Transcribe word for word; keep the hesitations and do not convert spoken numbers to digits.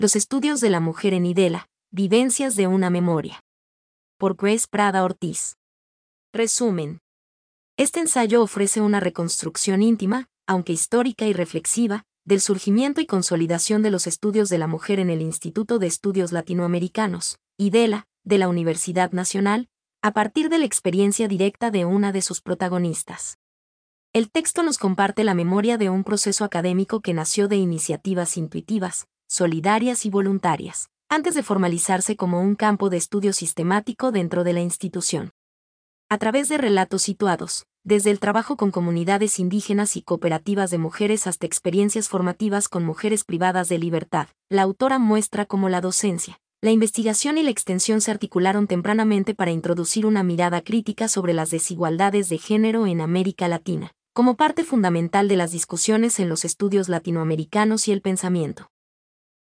Los estudios de la mujer en Idela, vivencias de una memoria. Por Grace Prada Ortiz. Resumen. Este ensayo ofrece una reconstrucción íntima, aunque histórica y reflexiva, del surgimiento y consolidación de los estudios de la mujer en el Instituto de Estudios Latinoamericanos, Idela, de la Universidad Nacional, a partir de la experiencia directa de una de sus protagonistas. El texto nos comparte la memoria de un proceso académico que nació de iniciativas intuitivas, solidarias y voluntarias, antes de formalizarse como un campo de estudio sistemático dentro de la institución. A través de relatos situados, desde el trabajo con comunidades indígenas y cooperativas de mujeres hasta experiencias formativas con mujeres privadas de libertad, la autora muestra cómo la docencia, la investigación y la extensión se articularon tempranamente para introducir una mirada crítica sobre las desigualdades de género en América Latina, como parte fundamental de las discusiones en los estudios latinoamericanos y el pensamiento.